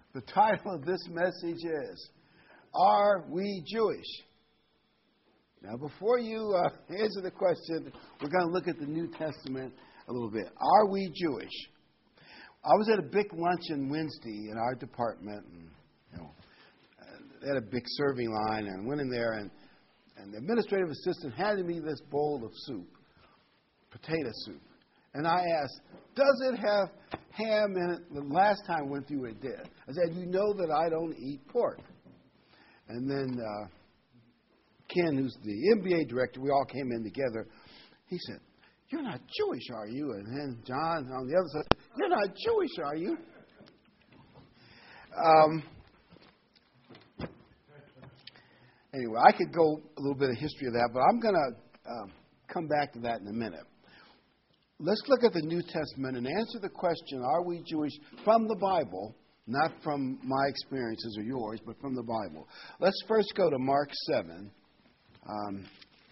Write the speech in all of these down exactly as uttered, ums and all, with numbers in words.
The title of this message is, Are We Jewish? Now, before you uh, answer the question, we're going to look at the New Testament a little bit. Are we Jewish? I was at a big luncheon Wednesday in our department, and you know, they had a big serving line, and I went in there, and, and the administrative assistant handed me this bowl of soup, potato soup. And I asked, does it have ham in it? The last time I went through it did. I said, you know that I don't eat pork. And then uh, Ken, who's the M B A director, we all came in together. He said, you're not Jewish, are you? And then John on the other side said, you're not Jewish, are you? Um, anyway, I could go a little bit of history of that, but I'm going to um, come back to that in a minute. Let's look at the New Testament and answer the question, are we Jewish, from the Bible, not from my experiences or yours, but from the Bible. Let's first go to Mark seven. Um,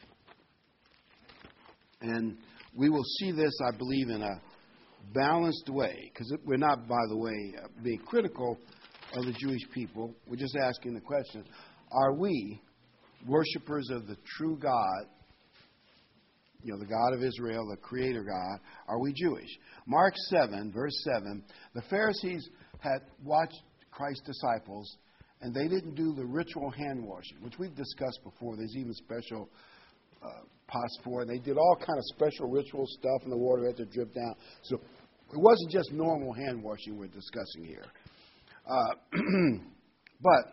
and we will see this, I believe, in a balanced way, because we're not, by the way, uh, being critical of the Jewish people. We're just asking the question, are we worshipers of the true God, you know, the God of Israel, the Creator God, are we Jewish? Mark seven, verse seven, the Pharisees had watched Christ's disciples, and they didn't do the ritual hand washing, which we've discussed before. There's even special uh, pots for it. They did all kind of special ritual stuff, and the water had to drip down. So it wasn't just normal hand washing we're discussing here. Uh, but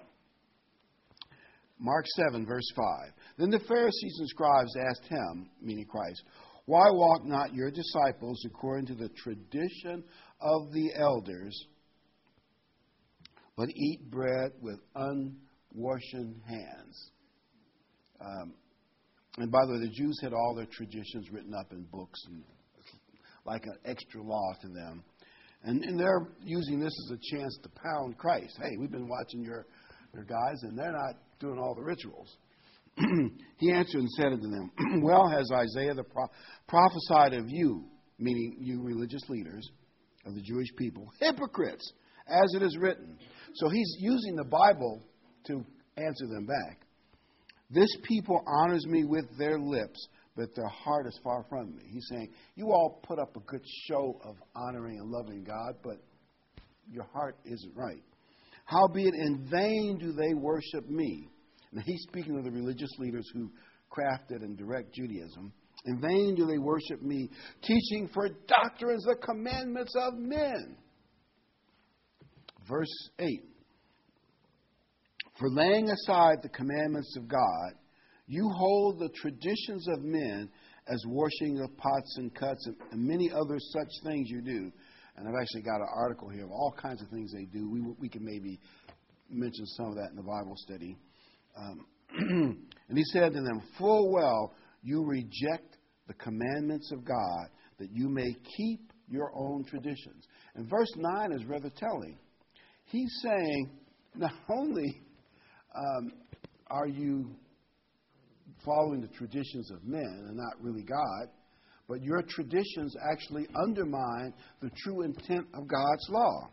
Mark seven, verse five. Then the Pharisees and scribes asked him, meaning Christ, why walk not your disciples according to the tradition of the elders, but eat bread with unwashed hands? Um, and by the way, the Jews had all their traditions written up in books, and like an extra law to them. And, and they're using this as a chance to pound Christ. Hey, we've been watching your, your guys, and they're not doing all the rituals. He answered and said unto them, well has Isaiah the pro- prophesied of you, meaning you religious leaders of the Jewish people, hypocrites, as it is written. So he's using the Bible to answer them back. This people honors me with their lips, but their heart is far from me. He's saying, you all put up a good show of honoring and loving God, but your heart isn't right. Howbeit in vain do they worship me. Now he's speaking of the religious leaders who crafted and direct Judaism. In vain do they worship me, teaching for doctrines the commandments of men. Verse eight. For laying aside the commandments of God, you hold the traditions of men as washing of pots and cuts and, and many other such things you do. And I've actually got an article here of all kinds of things they do. We, we can maybe mention some of that in the Bible study. Um, and he said to them, full well you reject the commandments of God, that you may keep your own traditions. And verse nine is rather telling. He's saying, not only um, are you following the traditions of men and not really God, but your traditions actually undermine the true intent of God's law.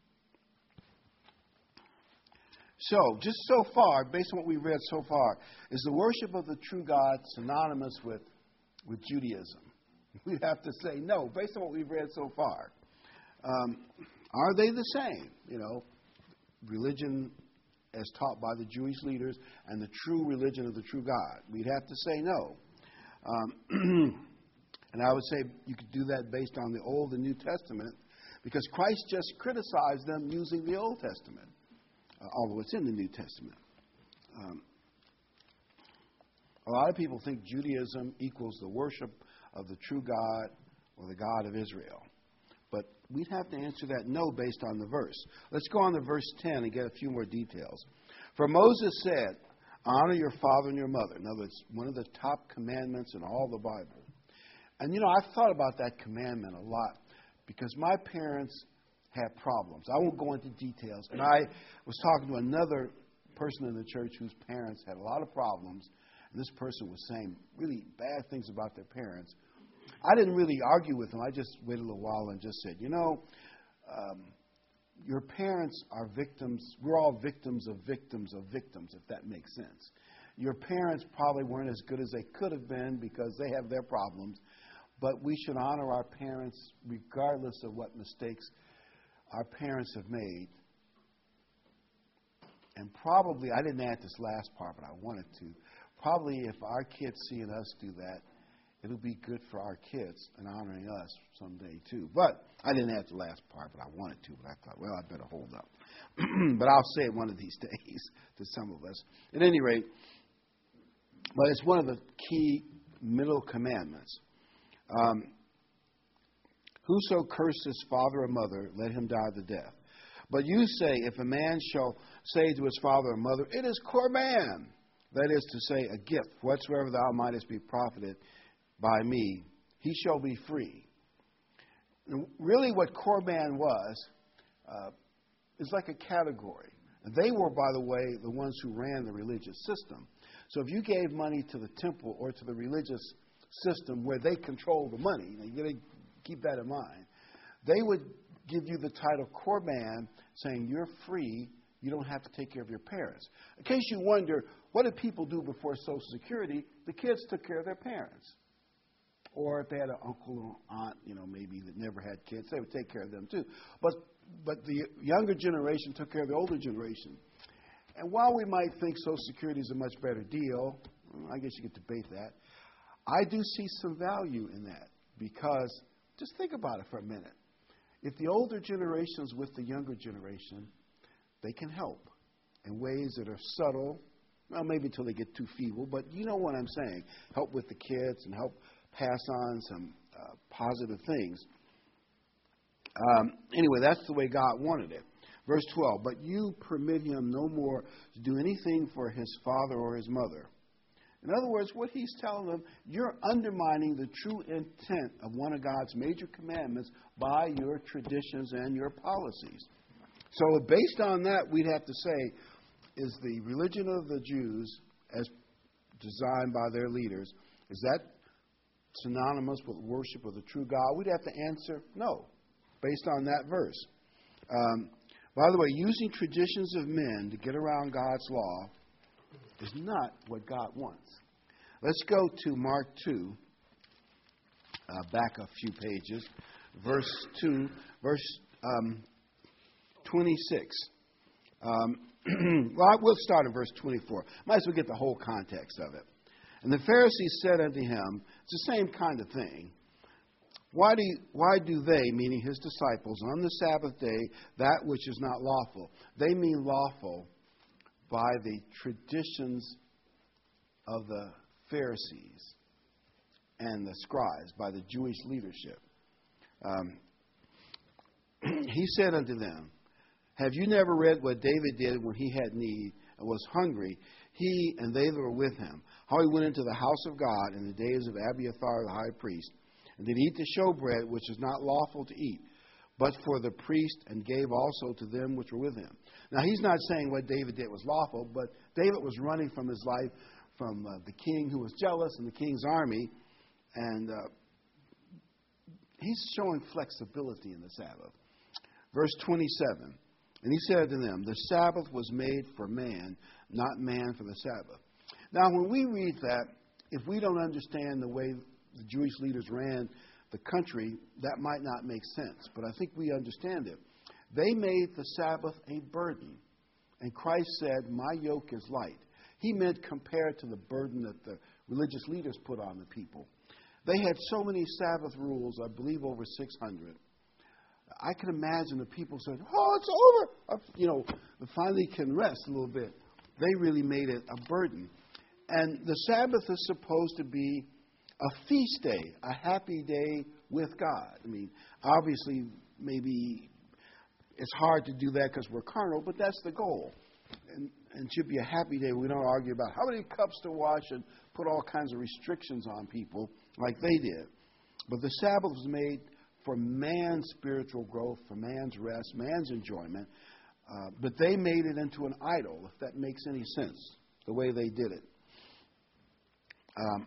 So, just so far, based on what we've read so far, is the worship of the true God synonymous with, with Judaism? We'd have to say no, based on what we've read so far. Um, are they the same? You know, religion as taught by the Jewish leaders and the true religion of the true God? We'd have to say no. Um, and I would say you could do that based on the Old and New Testament, because Christ just criticized them using the Old Testament. Uh, although it's in the New Testament. Um, a lot of people think Judaism equals the worship of the true God or the God of Israel. But we'd have to answer that no based on the verse. Let's go on to verse ten and get a few more details. For Moses said, honor your father and your mother. In other words, one of the top commandments in all the Bible. And, you know, I've thought about that commandment a lot because my parents had problems. I won't go into details. And I was talking to another person in the church whose parents had a lot of problems. And this person was saying really bad things about their parents. I didn't really argue with him. I just waited a little while and just said, you know, um, your parents are victims. We're all victims of victims of victims, if that makes sense. Your parents probably weren't as good as they could have been because they have their problems. But we should honor our parents regardless of what mistakes our parents have made. And probably, I didn't add this last part, but I wanted to. Probably if our kids seeing us do that, it'll be good for our kids and honoring us someday too. But I didn't add the last part, but I wanted to. But I thought, well, I better hold up. But I'll say it one of these days to some of us. At any rate, but it's one of the key middle commandments. Um, Whoso curses father or mother, let him die the death. But you say, if a man shall say to his father or mother, it is korban, that is to say, a gift, whatsoever thou mightest be profited by me, he shall be free. And really what korban was, uh, is like a category. And they were, by the way, the ones who ran the religious system. So if you gave money to the temple or to the religious system where they control the money, now you got to keep that in mind, they would give you the title korban, saying you're free, you don't have to take care of your parents. In case you wonder, what did people do before Social Security? The kids took care of their parents. Or if they had an uncle or aunt, you know, maybe that never had kids, they would take care of them too. But but the younger generation took care of the older generation. And while we might think Social Security is a much better deal, I guess you could debate that, I do see some value in that. Because, just think about it for a minute. If the older generation is with the younger generation, they can help in ways that are subtle, well, maybe until they get too feeble, but you know what I'm saying. Help with the kids and help pass on some uh, positive things. Um, anyway, that's the way God wanted it. Verse twelve, but you permit him no more to do anything for his father or his mother. In other words, what he's telling them, you're undermining the true intent of one of God's major commandments by your traditions and your policies. So based on that, we'd have to say, is the religion of the Jews, as designed by their leaders, is that synonymous with worship of the true God? We'd have to answer no, based on that verse. Um, by the way, using traditions of men to get around God's law is not what God wants. Let's go to Mark two, uh, back a few pages, verse two, verse um, twenty-six. Um, well, we'll start in verse twenty-four. Might as well get the whole context of it. And the Pharisees said unto him, it's the same kind of thing. Why do, you, why do they, meaning his disciples, on the Sabbath day, that which is not lawful? They mean lawful by the traditions of the Pharisees and the scribes, by the Jewish leadership. Um, he said unto them, have you never read what David did when he had need and was hungry, he and they that were with him, how he went into the house of God in the days of Abiathar the high priest, and did eat the showbread, which is not lawful to eat, but for the priest, and gave also to them which were with him. Now, he's not saying what David did was lawful, but David was running from his life from uh, the king who was jealous and the king's army, and uh, he's showing flexibility in the Sabbath. Verse twenty-seven, and he said to them, the Sabbath was made for man, not man for the Sabbath. Now, when we read that, if we don't understand the way the Jewish leaders ran the country, that might not make sense. But I think we understand it. They made the Sabbath a burden. And Christ said, my yoke is light. He meant compared to the burden that the religious leaders put on the people. They had so many Sabbath rules, I believe over six hundred. I can imagine the people saying, oh, it's over. You know, finally can rest a little bit. They really made it a burden. And the Sabbath is supposed to be a feast day, a happy day with God. I mean, obviously, maybe it's hard to do that because we're carnal, but that's the goal. And, and it should be a happy day. We don't argue about how many cups to wash and put all kinds of restrictions on people like they did. But the Sabbath was made for man's spiritual growth, for man's rest, man's enjoyment. Uh, but they made it into an idol, if that makes any sense, the way they did it. Um,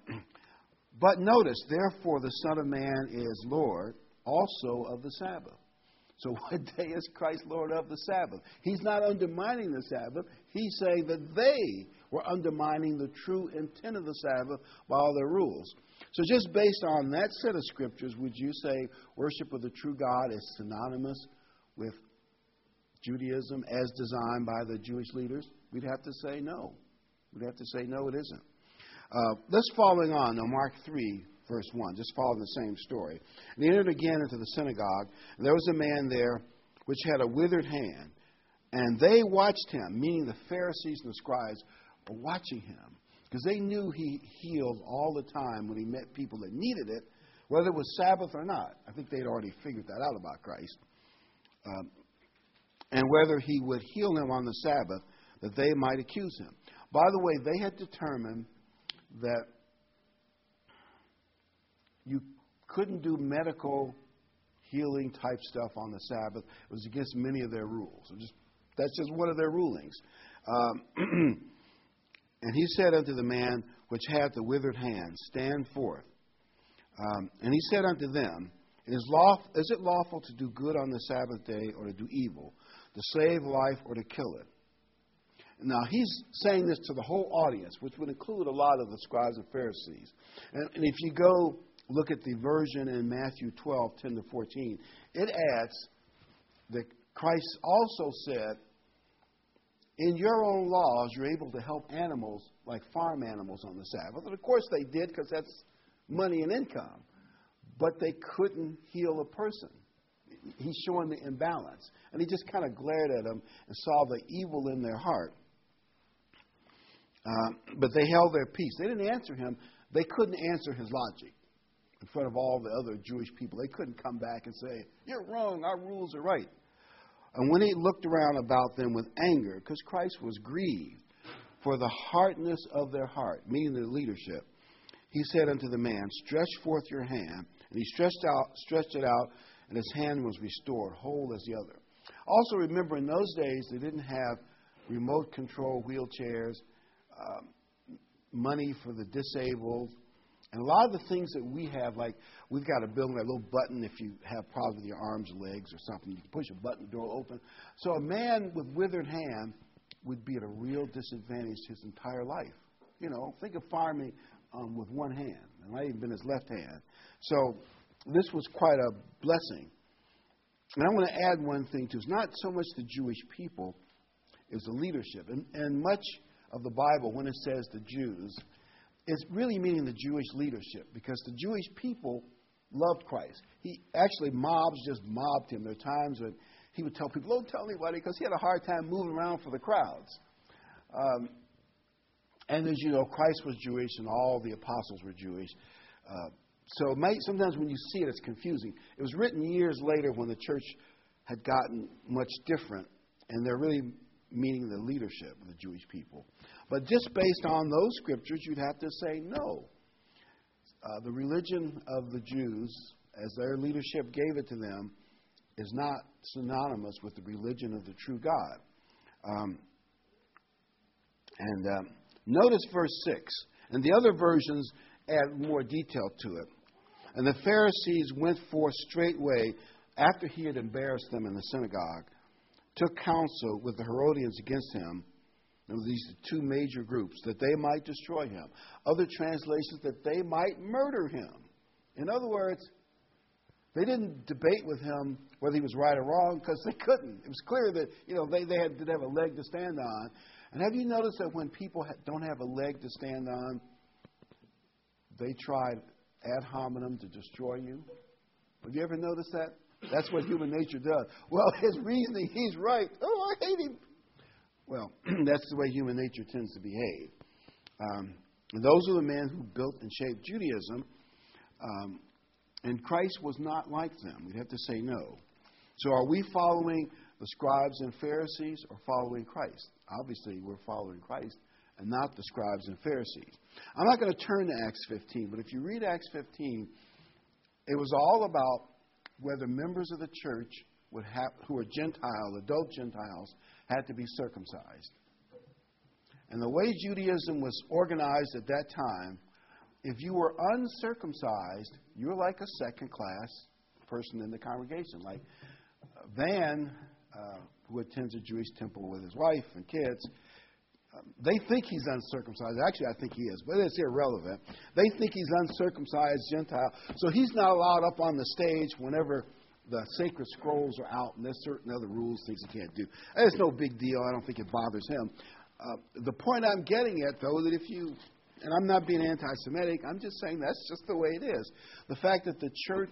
but notice, therefore the Son of Man is Lord also of the Sabbath. So what day is Christ Lord of the Sabbath? He's not undermining the Sabbath. He's saying that they were undermining the true intent of the Sabbath by all their rules. So just based on that set of scriptures, would you say worship of the true God is synonymous with Judaism as designed by the Jewish leaders? We'd have to say no. We'd have to say no, it isn't. Uh, let's following on now, Mark three, verse one, just following the same story. And he entered again into the synagogue, and there was a man there which had a withered hand. And they watched him, meaning the Pharisees and the scribes were watching him, because they knew he healed all the time when he met people that needed it, whether it was Sabbath or not. I think they'd already figured that out about Christ. Um, and whether he would heal them on the Sabbath, that they might accuse him. By the way, they had determined that you couldn't do medical healing type stuff on the Sabbath. It was against many of their rules. It just, that's just one of their rulings. Um, and he said unto the man which had the withered hand, stand forth. Um, and he said unto them, it is, lawful, is it lawful to do good on the Sabbath day or to do evil, to save life or to kill it? Now, he's saying this to the whole audience, which would include a lot of the scribes and Pharisees. And, and if you go look at the version in Matthew twelve, ten to fourteen, it adds that Christ also said, in your own laws, you're able to help animals like farm animals on the Sabbath. And of course they did, because that's money and income. But they couldn't heal a person. He's showing the imbalance. And he just kind of glared at them and saw the evil in their heart. Uh, but they held their peace. They didn't answer him. They couldn't answer his logic in front of all the other Jewish people. They couldn't come back and say, you're wrong, our rules are right. And when he looked around about them with anger, because Christ was grieved for the hardness of their heart, meaning their leadership, he said unto the man, stretch forth your hand. And he stretched out, stretched it out, and his hand was restored, whole as the other. Also remember, in those days, they didn't have remote control wheelchairs, um, money for the disabled, and a lot of the things that we have, like we've got a building, a little button if you have problems with your arms or legs or something. You can push a button, the door will open. So a man with withered hand would be at a real disadvantage his entire life. You know, think of farming um, with one hand. It might even been his left hand. So this was quite a blessing. And I want to add one thing, too. It's not so much the Jewish people, it's the leadership. And, and much of the Bible, when it says the Jews, it's really meaning the Jewish leadership, because the Jewish people loved Christ. He actually, mobs just mobbed him. There are times when he would tell people, don't tell anybody, because he had a hard time moving around for the crowds. Um, and as you know, Christ was Jewish and all the apostles were Jewish. Uh, so it might, sometimes when you see it, it's confusing. It was written years later when the church had gotten much different, and they're really meaning the leadership of the Jewish people. But just based on those scriptures, you'd have to say no. Uh, the religion of the Jews, as their leadership gave it to them, is not synonymous with the religion of the true God. Um, and um, notice verse six. And the other versions add more detail to it. And the Pharisees went forth straightway after he had embarrassed them in the synagogue, took counsel with the Herodians against him. And these two major groups, that they might destroy him. Other translations, that they might murder him. In other words, they didn't debate with him whether he was right or wrong, because they couldn't. It was clear that, you know, they, they had, didn't have a leg to stand on. And have you noticed that when people ha- don't have a leg to stand on, they tried ad hominem to destroy you? Have you ever noticed that? That's what human nature does. Well, his reasoning, he's right. Oh, I hate him. Well, that's the way human nature tends to behave. Um, and those are the men who built and shaped Judaism. Um, and Christ was not like them. We'd have to say no. So are we following the scribes and Pharisees or following Christ? Obviously, we're following Christ and not the scribes and Pharisees. I'm not going to turn to Acts fifteen, but if you read Acts fifteen, it was all about whether members of the church would have, who are Gentiles, adult Gentiles, had to be circumcised. And the way Judaism was organized at that time, if you were uncircumcised, you were like a second-class person in the congregation. Like Van, uh, who attends a Jewish temple with his wife and kids, um, they think he's uncircumcised. Actually, I think he is, but it's irrelevant. They think he's uncircumcised Gentile, so he's not allowed up on the stage whenever the sacred scrolls are out, and there's certain other rules, things he can't do. And it's no big deal. I don't think it bothers him. Uh, the point I'm getting at, though, that if you, and I'm not being anti-Semitic, I'm just saying that's just the way it is. The fact that the church,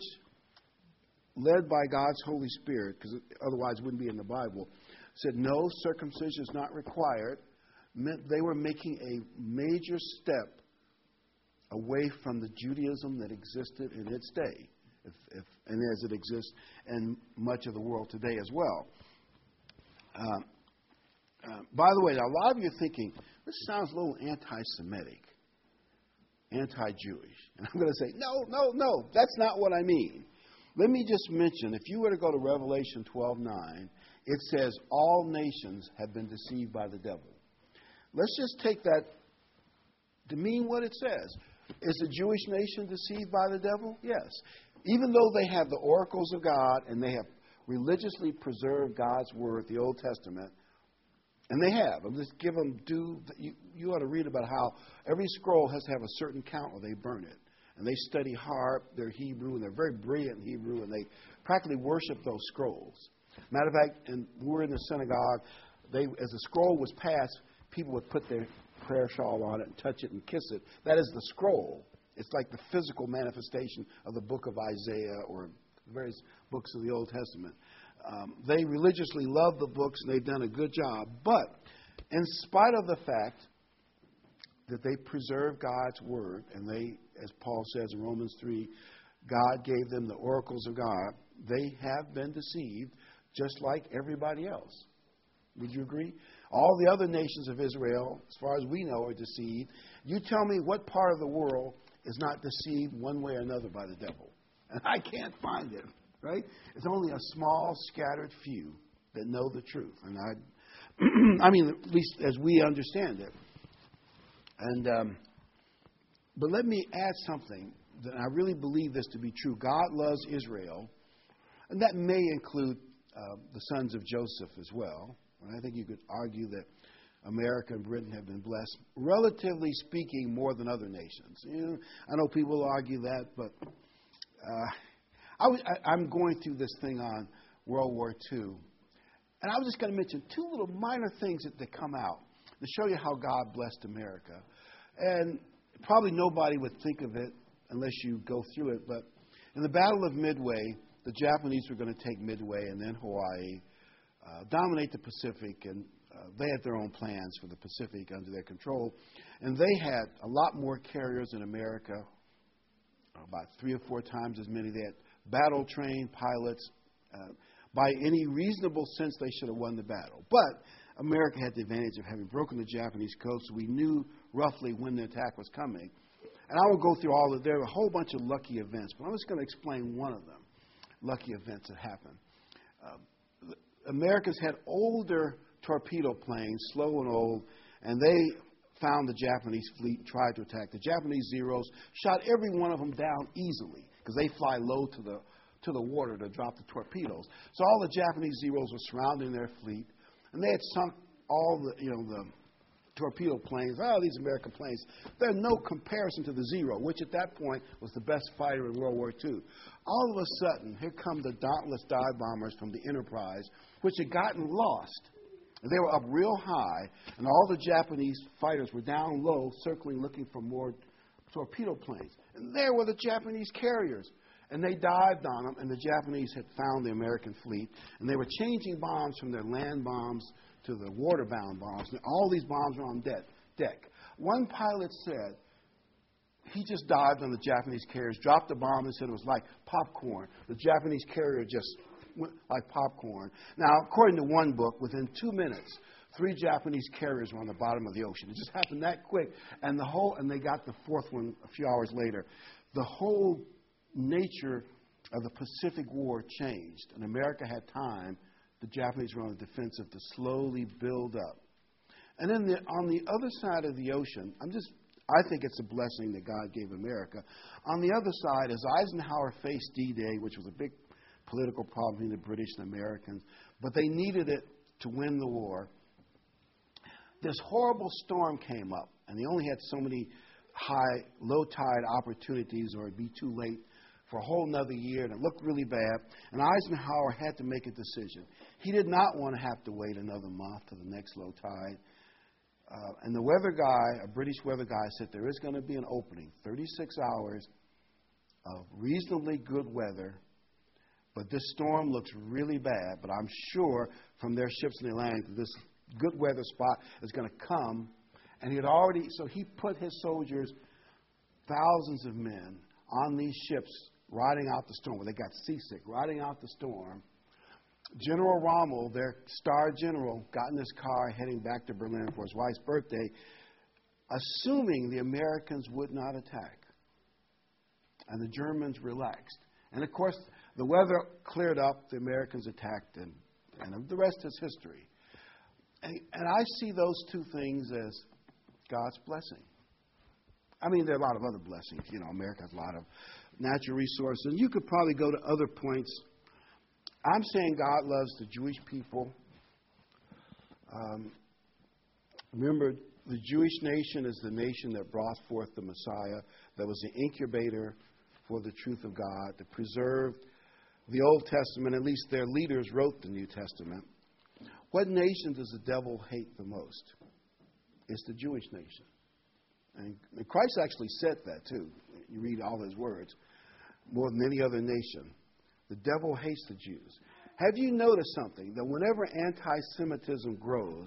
led by God's Holy Spirit, because otherwise it wouldn't be in the Bible, said no, circumcision is not required, meant they were making a major step away from the Judaism that existed in its day, if, if, and as it exists in much of the world today as well. Uh, uh, by the way, now, a lot of you are thinking, this sounds a little anti-Semitic, anti-Jewish. And I'm going to say, no, no, no, that's not what I mean. Let me just mention, if you were to go to Revelation twelve nine, it says all nations have been deceived by the devil. Let's just take that to mean what it says. Is the Jewish nation deceived by the devil? Yes. Even though they have the oracles of God and they have religiously preserved God's word, the Old Testament, and they have. I'm just give them due. You, you ought to read about how every scroll has to have a certain count or they burn it. And they study hard their Hebrew, and they're very brilliant in Hebrew, and they practically worship those scrolls. Matter of fact, and we were in the synagogue, they, as the scroll was passed, people would put their prayer shawl on it and touch it and kiss it. That is the scroll. It's like the physical manifestation of the book of Isaiah or various books of the Old Testament. Um, they religiously love the books, and they've done a good job. But in spite of the fact that they preserve God's word, and they, as Paul says in Romans three, God gave them the oracles of God, they have been deceived just like everybody else. Would you agree? All the other nations of Israel, as far as we know, are deceived. You tell me what part of the world is not deceived one way or another by the devil. And I can't find it, right? It's only a small, scattered few that know the truth. And I, I mean, at least as we understand it. And um, but let me add something that I really believe this to be true. God loves Israel, and that may include uh, the sons of Joseph as well. And I think you could argue that America and Britain have been blessed, relatively speaking, more than other nations. You know, I know people will argue that, but uh, I was, I, I'm going through this thing on World War Two, and I was just going to mention two little minor things that, that come out to show you how God blessed America. And probably nobody would think of it unless you go through it, but in the Battle of Midway, the Japanese were going to take Midway and then Hawaii, uh, dominate the Pacific, and uh, they had their own plans for the Pacific under their control. And they had a lot more carriers in America, about three or four times as many. They had battle-trained pilots. Uh, by any reasonable sense, they should have won the battle. But America had the advantage of having broken the Japanese coast, so we knew roughly when the attack was coming. And I won't go through all of it. There are a whole bunch of lucky events, but I'm just going to explain one of them, lucky events that happened. Uh, Americans had older torpedo planes, slow and old, and they found the Japanese fleet and tried to attack. The Japanese Zeros shot every one of them down easily because they fly low to the to the water to drop the torpedoes. So all the Japanese Zeros were surrounding their fleet, and they had sunk all the, you know, the torpedo planes. Oh, these American planes. They're no comparison to the Zero, which at that point was the best fighter in World War Two. All of a sudden, here come the dauntless dive bombers from the Enterprise, which had gotten lost. They were up real high, and all the Japanese fighters were down low, circling, looking for more torpedo planes. And there were the Japanese carriers. And they dived on them, and the Japanese had found the American fleet, and they were changing bombs from their land bombs to the water-bound bombs. And all these bombs were on deck. deck. One pilot said he just dived on the Japanese carriers, dropped the bomb, and said it was like popcorn. The Japanese carrier just went like popcorn. Now, according to one book, within two minutes, three Japanese carriers were on the bottom of the ocean. It just happened that quick, and the whole and they got the fourth one a few hours later. The whole nature of the Pacific War changed, and America had time, the Japanese were on the defensive, to slowly build up. And then the, on the other side of the ocean, I'm just, I think it's a blessing that God gave America. On the other side, as Eisenhower faced D-Day, which was a big political problem between the British and Americans, but they needed it to win the war. This horrible storm came up, and they only had so many high, low tide opportunities, or it'd be too late for a whole nother year, and it looked really bad. And Eisenhower had to make a decision. He did not want to have to wait another month to the next low tide. Uh, and the weather guy, a British weather guy, said there is going to be an opening, thirty-six hours of reasonably good weather, but this storm looks really bad. But I'm sure from their ships in the Atlantic that this good weather spot is going to come. And he had already, so he put his soldiers, thousands of men, on these ships riding out the storm. Well, they got seasick, riding out the storm. General Rommel, their star general, got in his car heading back to Berlin for his wife's birthday, assuming the Americans would not attack. And the Germans relaxed. And, of course, the weather cleared up, the Americans attacked, and, and the rest is history. And, and I see those two things as God's blessing. I mean, there are a lot of other blessings. You know, America has a lot of natural resources. And you could probably go to other points. I'm saying God loves the Jewish people. Um, remember, the Jewish nation is the nation that brought forth the Messiah, that was the incubator for the truth of God, that preserved the Old Testament. At least their leaders wrote the New Testament. What nation does the devil hate the most? It's the Jewish nation. And Christ actually said that, too. You read all his words. More than any other nation. The devil hates the Jews. Have you noticed something? That whenever anti-Semitism grows,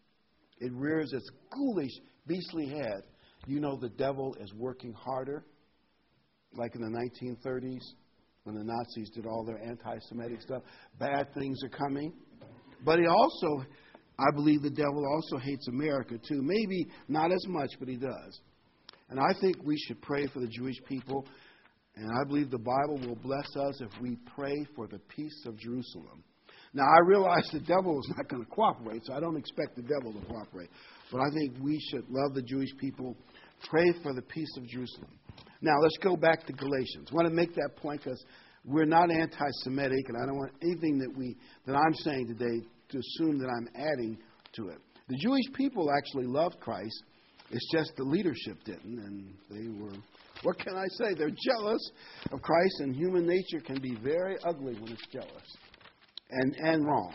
it rears its ghoulish, beastly head. You know the devil is working harder. Like in the nineteen thirties, when the Nazis did all their anti-Semitic stuff. Bad things are coming. But he also, I believe the devil also hates America, too. Maybe not as much, but he does. And I think we should pray for the Jewish people. And I believe the Bible will bless us if we pray for the peace of Jerusalem. Now, I realize the devil is not going to cooperate, so I don't expect the devil to cooperate. But I think we should love the Jewish people, pray for the peace of Jerusalem. Now, let's go back to Galatians. I want to make that point because we're not anti-Semitic, and I don't want anything that we that I'm saying today to assume that I'm adding to it. The Jewish people actually loved Christ. It's just the leadership didn't, and they were, what can I say? They're jealous of Christ, and human nature can be very ugly when it's jealous and, and wrong.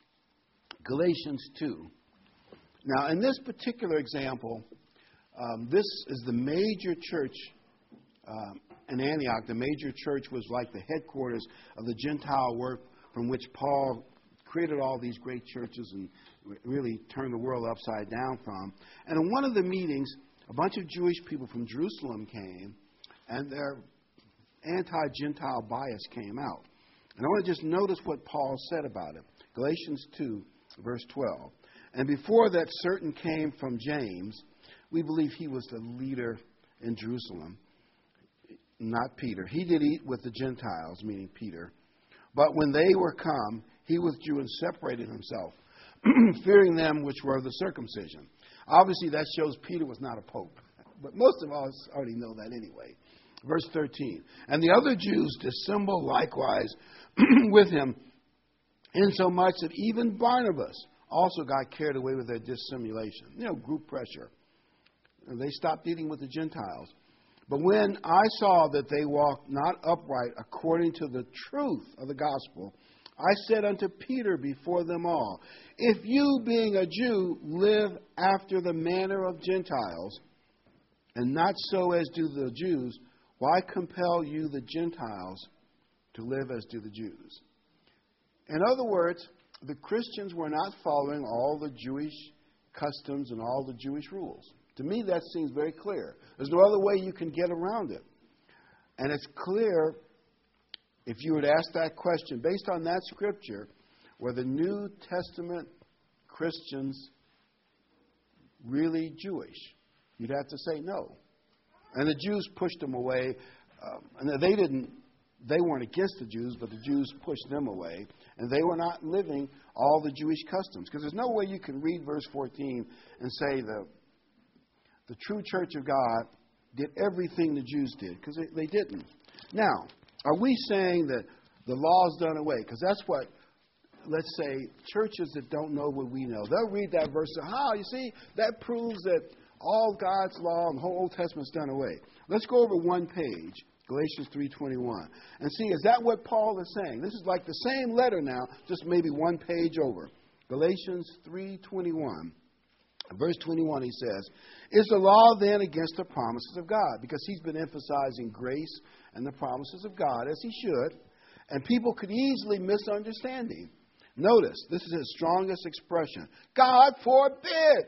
Galatians two. Now, in this particular example, um, this is the major church um, in Antioch. The major church was like the headquarters of the Gentile work from which Paul created all these great churches and really turned the world upside down from. And in one of the meetings, a bunch of Jewish people from Jerusalem came, and their anti-Gentile bias came out. And I want to just notice what Paul said about it. Galatians two, verse twelve. And before that certain came from James, we believe he was the leader in Jerusalem, not Peter. He did eat with the Gentiles, meaning Peter. But when they were come, he withdrew and separated himself, fearing them which were the circumcision. Obviously, that shows Peter was not a pope. But most of us already know that anyway. Verse thirteen. And the other Jews dissembled likewise with him, insomuch that even Barnabas also got carried away with their dissimulation. You know, group pressure. And they stopped eating with the Gentiles. But when I saw that they walked not upright according to the truth of the gospel, I said unto Peter before them all, if you, being a Jew, live after the manner of Gentiles, and not so as do the Jews, why compel you the Gentiles to live as do the Jews? In other words, the Christians were not following all the Jewish customs and all the Jewish rules. To me, that seems very clear. There's no other way you can get around it. And it's clear, if you would ask that question, based on that scripture, were the New Testament Christians really Jewish? You'd have to say no. And the Jews pushed them away. Um, and they didn't, they weren't against the Jews, but the Jews pushed them away. And they were not living all the Jewish customs. Because there's no way you can read verse fourteen and say the, the true church of God did everything the Jews did. Because they, they didn't. Now, are we saying that the law's done away. Because that's what, let's say, churches that don't know what we know, they'll read that verse and say, how, you see, that proves that all God's law and the whole Old Testament's done away. Let's go over one page, Galatians three twenty-one, and see, is that what Paul is saying? This is like the same letter now, just maybe one page over. Galatians three twenty-one. Verse twenty-one, he says, is the law then against the promises of God? Because he's been emphasizing grace and the promises of God, as he should, and people could easily misunderstand him. Notice, this is his strongest expression. God forbid!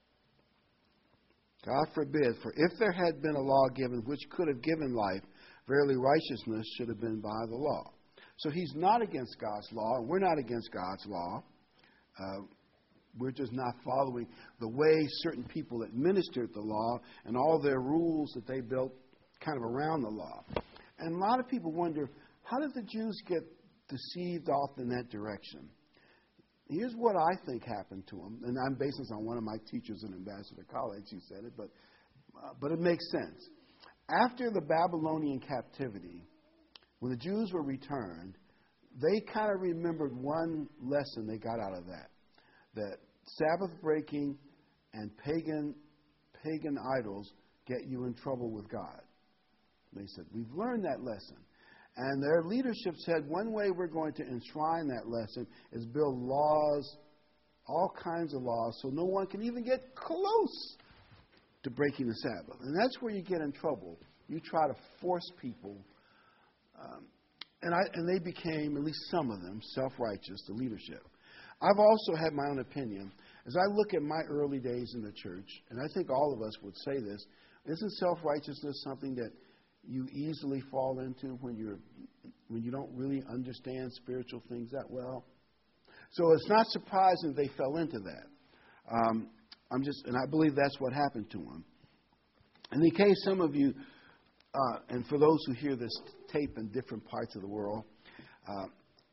God forbid, for if there had been a law given which could have given life, verily righteousness should have been by the law. So he's not against God's law, and we're not against God's law. Uh, we're just not following the way certain people administered the law and all their rules that they built kind of around the law. And a lot of people wonder, how did the Jews get deceived off in that direction? Here's what I think happened to them, and I'm basing this on one of my teachers in Ambassador College who said it, but uh, but it makes sense. After the Babylonian captivity, when the Jews were returned, they kind of remembered one lesson they got out of that, that Sabbath breaking and pagan pagan idols get you in trouble with God. They said, we've learned that lesson. And their leadership said, one way we're going to enshrine that lesson is build laws, all kinds of laws, so no one can even get close to breaking the Sabbath. And that's where you get in trouble. You try to force people. Um, and, I, and they became, at least some of them, self-righteous, the leadership. I've also had my own opinion. As I look at my early days in the church, and I think all of us would say this, isn't self-righteousness something that you easily fall into when you're when you don't really understand spiritual things that well? So it's not surprising they fell into that. Um, I'm just, and I believe that's what happened to them. And in case some of you, uh, and for those who hear this tape in different parts of the world, uh,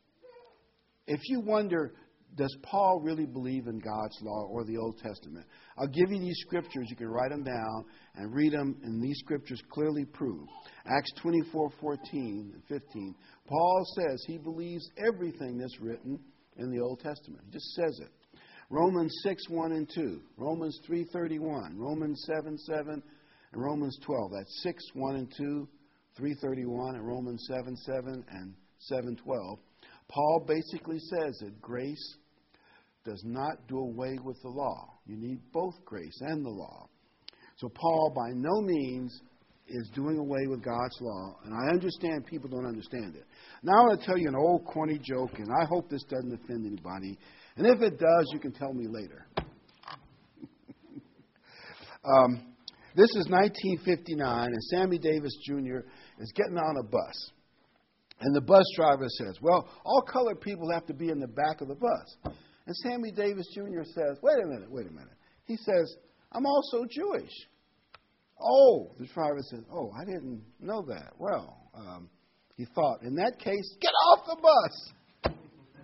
if you wonder, does Paul really believe in God's law or the Old Testament? I'll give you these scriptures. You can write them down and read them, and these scriptures clearly prove. Acts twenty-four, fourteen and fifteen. Paul says he believes everything that's written in the Old Testament. He just says it. Romans six, one and two. Romans three, thirty-one. Romans seven, seven and Romans twelve. That's six, one and two, three, thirty-one, and Romans seven, seven and seven, twelve. Paul basically says that grace does not do away with the law. You need both grace and the law. So Paul by no means is doing away with God's law, and I understand people don't understand it. Now I want to tell you an old corny joke, and I hope this doesn't offend anybody. And if it does, you can tell me later. um, this is nineteen fifty-nine, and Sammy Davis Junior is getting on a bus. And the bus driver says, well, all colored people have to be in the back of the bus. And Sammy Davis Junior says, wait a minute, wait a minute. He says, I'm also Jewish. Oh, the driver says, oh, I didn't know that. Well, um, he thought, in that case, get off the bus.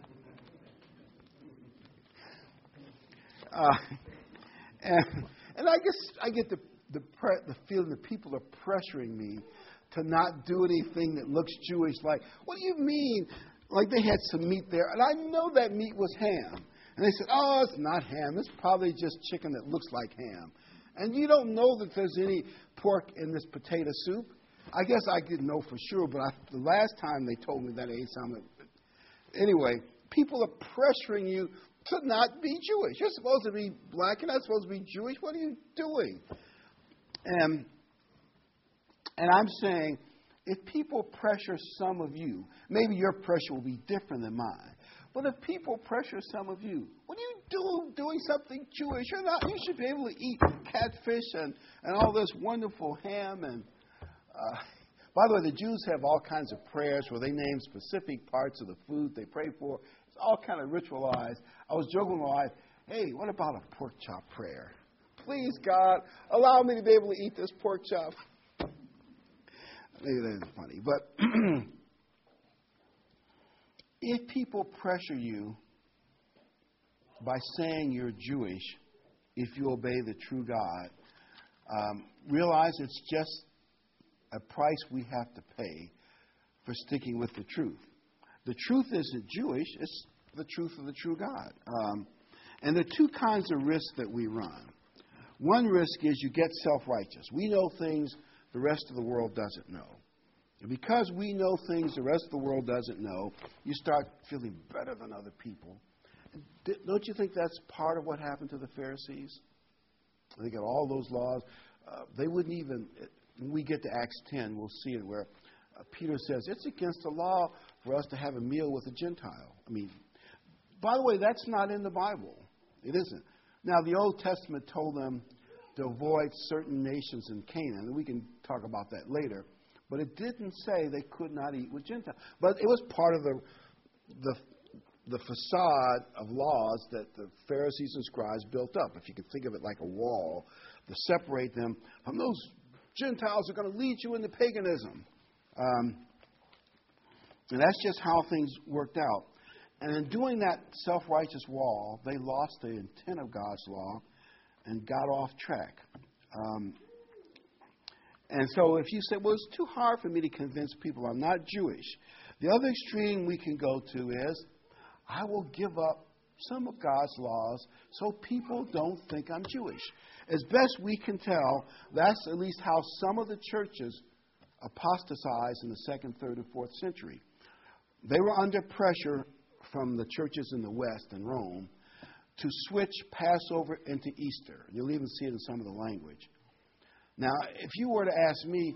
Uh, and, and I guess I get the, the, pre- the feeling that people are pressuring me to not do anything that looks Jewish. Like, what do you mean? Like they had some meat there, and I know that meat was ham. And they said, oh, it's not ham. It's probably just chicken that looks like ham. And you don't know that there's any pork in this potato soup. I guess I didn't know for sure, but I, the last time they told me that I ate something. Anyway, people are pressuring you to not be Jewish. You're supposed to be black. You're not supposed to be Jewish. What are you doing? And And I'm saying, if people pressure some of you, maybe your pressure will be different than mine. But if people pressure some of you, what are you doing doing something Jewish? You're not, you should be able to eat catfish and, and all this wonderful ham. And uh, by the way, the Jews have all kinds of prayers where they name specific parts of the food they pray for. It's all kind of ritualized. I was joking with my wife, hey, what about a pork chop prayer? Please, God, allow me to be able to eat this pork chop. Maybe that is funny. But if people pressure you by saying you're Jewish, if you obey the true God, um, realize it's just a price we have to pay for sticking with the truth. the truth isn't Jewish, it's the truth of the true God. Um, and there are two kinds of risks that we run. One risk is you get self-righteous. We know things the rest of the world doesn't know. And because we know things the rest of the world doesn't know, you start feeling better than other people. Don't you think that's part of what happened to the Pharisees? They got all those laws. Uh, they wouldn't even, when we get to Acts ten, we'll see it where uh, Peter says, it's against the law for us to have a meal with a Gentile. I mean, by the way, that's not in the Bible. It isn't. Now, the Old Testament told them to avoid certain nations in Canaan, and we can talk about that later. But it didn't say they could not eat with Gentiles. But it was part of the the the facade of laws that the Pharisees and scribes built up. If you could think of it like a wall to separate them from those Gentiles who are going to lead you into paganism. Um, and that's just how things worked out. And in doing that self-righteous wall, they lost the intent of God's law and got off track. Um, and so if you say, well, it's too hard for me to convince people I'm not Jewish, the other extreme we can go to is, I will give up some of God's laws so people don't think I'm Jewish. As best we can tell, that's at least how some of the churches apostatized in the second, third, and fourth century. They were under pressure from the churches in the West and Rome to switch Passover into Easter. You'll even see it in some of the language. Now, if you were to ask me,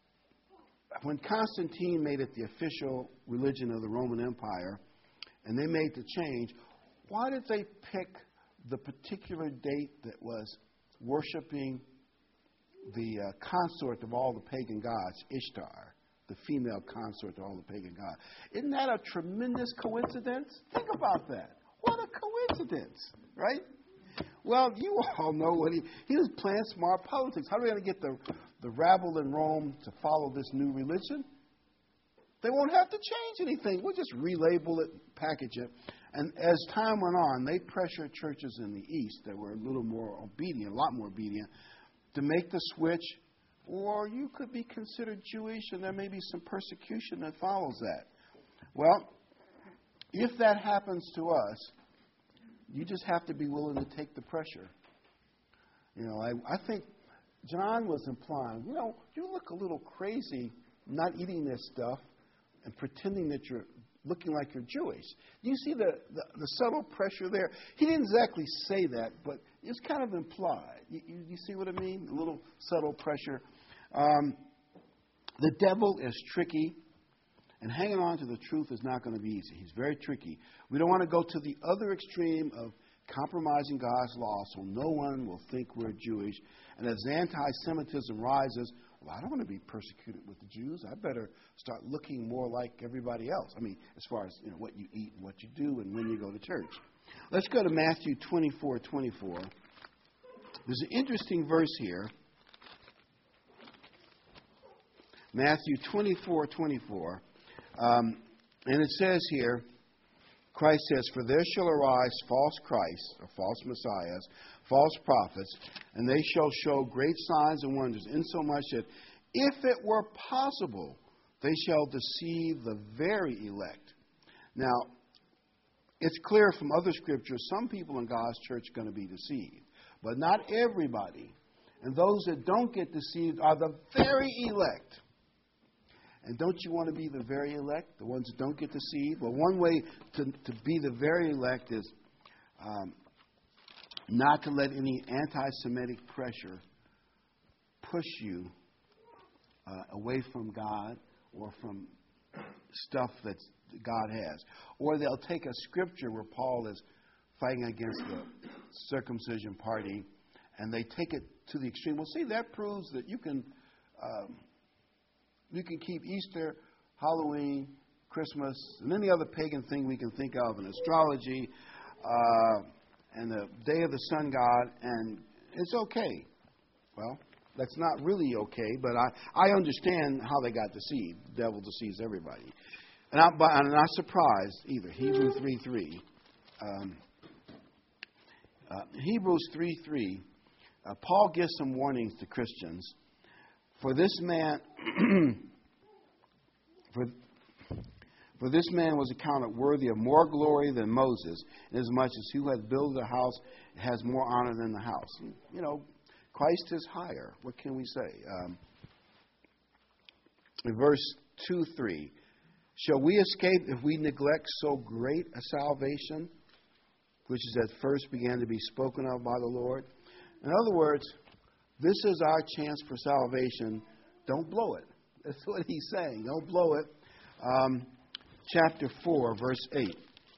when Constantine made it the official religion of the Roman Empire, and they made the change, why did they pick the particular date that was worshiping the uh, consort of all the pagan gods, Ishtar, the female consort of all the pagan gods? Isn't that a tremendous coincidence? Think about that. What a coincidence, right? Well, you all know what he, he was playing smart politics. How are we going to get the, the rabble in Rome to follow this new religion? They won't have to change anything. We'll just relabel it, package it. And as time went on, they pressured churches in the East that were a little more obedient, a lot more obedient, to make the switch. Or you could be considered Jewish, and there may be some persecution that follows that. Well, if that happens to us, you just have to be willing to take the pressure. You know, I, I think John was implying, you know, you look a little crazy not eating this stuff and pretending that you're looking like you're Jewish. Do you see the, the, the subtle pressure there? He didn't exactly say that, but it's kind of implied. You, you, you see what I mean? A little subtle pressure. Um, the devil is tricky, and hanging on to the truth is not going to be easy. He's very tricky. We don't want to go to the other extreme of compromising God's law so no one will think we're Jewish. And as anti-Semitism rises, well, I don't want to be persecuted with the Jews. I better start looking more like everybody else. I mean, as far as, you know, what you eat and what you do and when you go to church. Let's go to Matthew twenty-four twenty-four. There's an interesting verse here. Matthew twenty-four twenty-four. Um, and it says here, Christ says, for there shall arise false Christs, or false messiahs, false prophets, and they shall show great signs and wonders, insomuch that if it were possible, they shall deceive the very elect. Now, it's clear from other scriptures, some people in God's church are going to be deceived, but not everybody. And those that don't get deceived are the very elect. And don't you want to be the very elect, the ones that don't get deceived? Well, one way to, to be the very elect is um, not to let any anti-Semitic pressure push you uh, away from God or from stuff that God has. Or they'll take a scripture where Paul is fighting against the circumcision party, and they take it to the extreme. Well, see, that proves that you can... Um, You can keep Easter, Halloween, Christmas, and any other pagan thing we can think of, and astrology, uh, and the day of the sun god, and it's okay. Well, that's not really okay, but I, I understand how they got deceived. The devil deceives everybody. And I'm, I'm not surprised either. Hebrews three three. Um, uh, Hebrews three three. Uh, Paul gives some warnings to Christians. For this man, for, For this man was accounted worthy of more glory than Moses, inasmuch as he who has built a house has more honor than the house. You know, Christ is higher. What can we say? Um, in verse two, three, shall we escape if we neglect so great a salvation, which is at first began to be spoken of by the Lord? In other words, this is our chance for salvation. Don't blow it. That's what he's saying. Don't blow it. Um, chapter four, verse eight.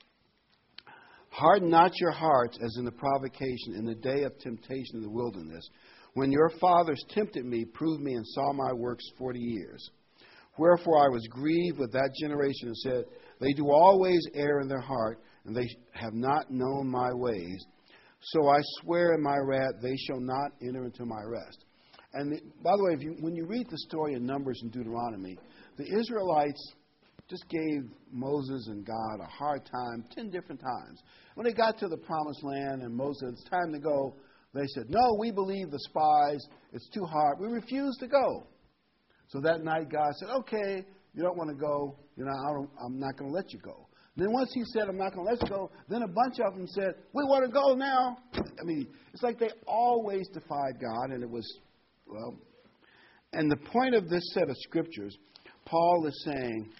Harden not your hearts as in the provocation in the day of temptation in the wilderness, when your fathers tempted me, proved me, and saw my works forty years. Wherefore I was grieved with that generation and said, they do always err in their heart, and they have not known my ways. So I swear in my wrath, they shall not enter into my rest. And the, by the way, if you, when you read the story in Numbers and Deuteronomy, the Israelites just gave Moses and God a hard time ten different times. When they got to the promised land and Moses said, it's time to go, they said, no, we believe the spies. It's too hard. We refuse to go. So that night God said, okay, you don't want to go. You know, I don't, I'm not going to let you go. And then once he said, I'm not going to let you go, then a bunch of them said, we want to go now. I mean, it's like they always defied God, and it was, well, and the point of this set of scriptures, Paul is saying,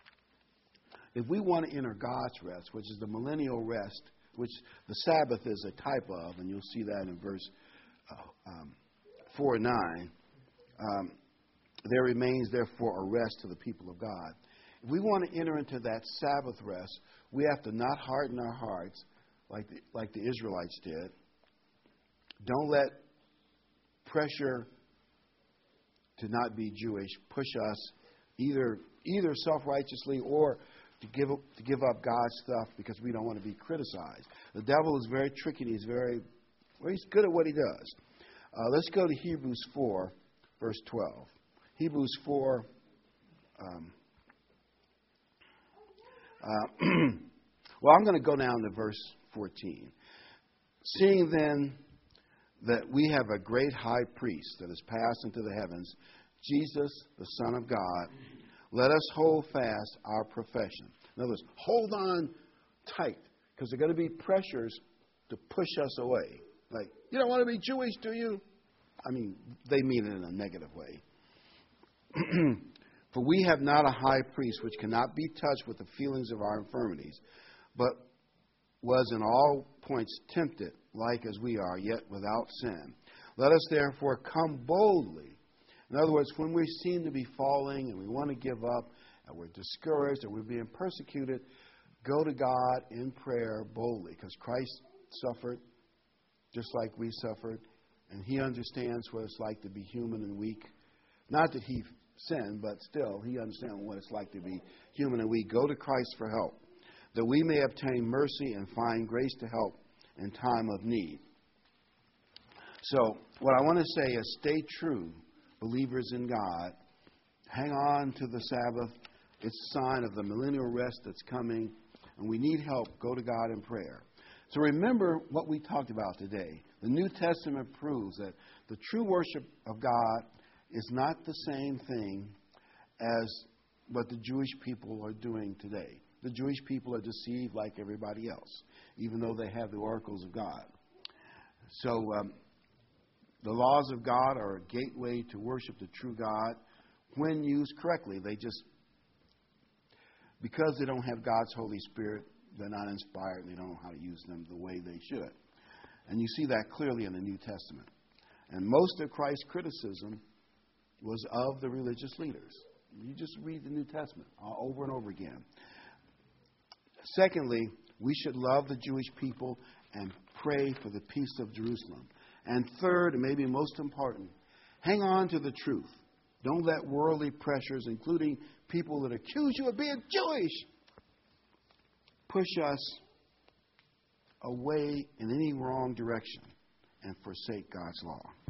if we want to enter God's rest, which is the millennial rest, which the Sabbath is a type of, and you'll see that in verse uh, um, four and nine, um, there remains therefore a rest to the people of God. If we want to enter into that Sabbath rest, we have to not harden our hearts like the, like the Israelites did. Don't let pressure to not be Jewish push us either either self-righteously or to give up, to give up God's stuff because we don't want to be criticized. The devil is very tricky. He's very well, he's good at what he does. Uh, let's go to Hebrews four, verse twelve. Hebrews four. Um, uh, well, I'm going to go down to verse fourteen. Seeing then that we have a great high priest that has passed into the heavens, Jesus, the Son of God, let us hold fast our profession. In other words, hold on tight, because there are going to be pressures to push us away. Like, you don't want to be Jewish, do you? I mean, they mean it in a negative way. For we have not a high priest which cannot be touched with the feelings of our infirmities, but was in all points tempted, like as we are, yet without sin. Let us therefore come boldly. In other words, when we seem to be falling and we want to give up, and we're discouraged, or we're being persecuted, go to God in prayer boldly, because Christ suffered just like we suffered, and He understands what it's like to be human and weak. Not that He sinned, but still, He understands what it's like to be human and weak. Go to Christ for help, that we may obtain mercy and find grace to help in time of need. So, what I want to say is stay true, believers in God. Hang on to the Sabbath. It's a sign of the millennial rest that's coming, and we need help. Go to God in prayer. So remember what we talked about today. The New Testament proves that the true worship of God is not the same thing as what the Jewish people are doing today. The Jewish people are deceived like everybody else, even though they have the oracles of God. So um, the laws of God are a gateway to worship the true God when used correctly. They just, because they don't have God's Holy Spirit, they're not inspired and they don't know how to use them the way they should. And you see that clearly in the New Testament. And most of Christ's criticism was of the religious leaders. You just read the New Testament over and over again. Secondly, we should love the Jewish people and pray for the peace of Jerusalem. And third, and maybe most important, hang on to the truth. Don't let worldly pressures, including people that accuse you of being Jewish, push us away in any wrong direction and forsake God's law.